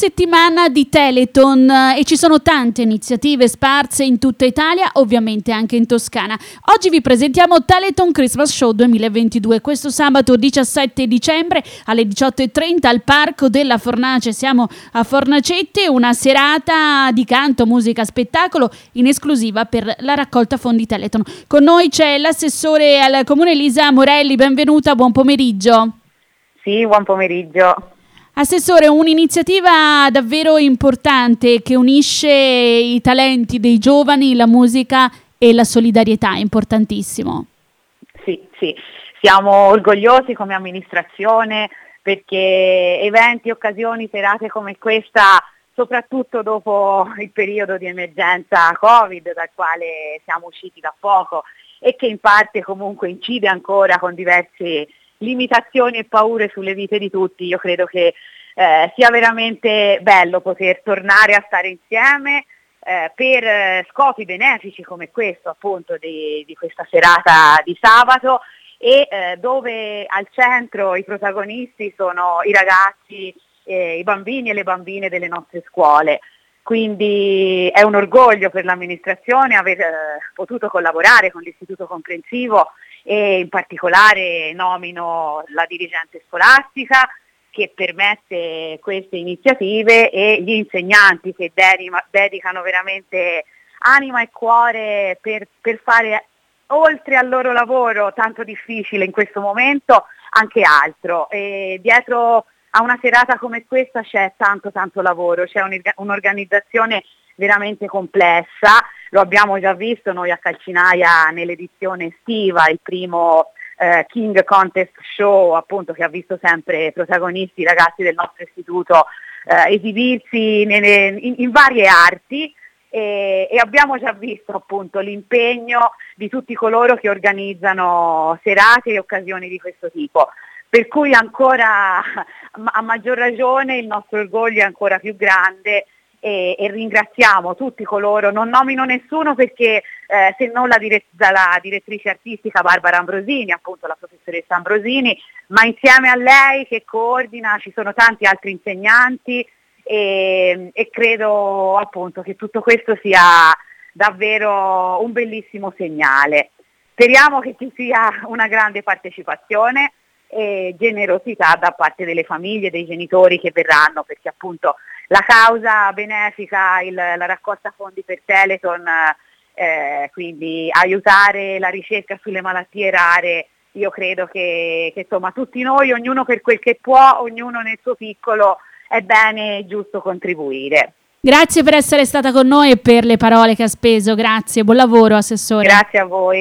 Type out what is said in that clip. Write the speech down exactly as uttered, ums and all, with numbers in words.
settimana di Telethon eh, e ci sono tante iniziative sparse in tutta Italia, ovviamente anche in Toscana. Oggi vi presentiamo Telethon Christmas Show duemilaventidue, questo sabato diciassette dicembre alle diciotto e trenta al Parco della Fornace. Siamo a Fornacette, una serata di canto, musica, spettacolo in esclusiva per la raccolta fondi Telethon. Con noi c'è l'assessore al Comune Elisa Morelli, benvenuta, buon pomeriggio. Sì, buon pomeriggio. Assessore, un'iniziativa davvero importante che unisce i talenti dei giovani, la musica e la solidarietà, importantissimo. Sì, sì, siamo orgogliosi come amministrazione perché eventi, occasioni, serate come questa, soprattutto dopo il periodo di emergenza Covid dal quale siamo usciti da poco e che in parte comunque incide ancora con diverse limitazioni e paure sulle vite di tutti, io credo che eh, sia veramente bello poter tornare a stare insieme eh, per eh, scopi benefici come questo appunto di, di questa serata di sabato e eh, dove al centro i protagonisti sono i ragazzi, eh, i bambini e le bambine delle nostre scuole. Quindi è un orgoglio per l'amministrazione aver eh, potuto collaborare con l'Istituto Comprensivo e in particolare nomino la dirigente scolastica che permette queste iniziative e gli insegnanti che dedica, dedicano veramente anima e cuore per, per fare oltre al loro lavoro tanto difficile in questo momento anche altro. E dietro a una serata come questa c'è tanto tanto lavoro, c'è un'organizzazione veramente complessa, lo abbiamo già visto noi a Calcinaia nell'edizione estiva, il primo eh, King Contest Show appunto che ha visto sempre protagonisti, i ragazzi del nostro istituto eh, esibirsi nelle, in, in varie arti e, e abbiamo già visto appunto l'impegno di tutti coloro che organizzano serate e occasioni di questo tipo. Per cui ancora a maggior ragione il nostro orgoglio è ancora più grande e, e ringraziamo tutti coloro, non nomino nessuno perché eh, se non la, dire- la direttrice artistica Barbara Ambrosini, appunto la professoressa Ambrosini, ma insieme a lei che coordina ci sono tanti altri insegnanti e, e credo appunto che tutto questo sia davvero un bellissimo segnale. Speriamo che ci sia una grande partecipazione e generosità da parte delle famiglie, dei genitori che verranno, perché appunto la causa benefica, il, la raccolta fondi per Telethon, eh, quindi aiutare la ricerca sulle malattie rare, io credo che, che insomma tutti noi, ognuno per quel che può, ognuno nel suo piccolo, è bene e giusto contribuire. Grazie per essere stata con noi e per le parole che ha speso, grazie, buon lavoro assessore. Grazie a voi.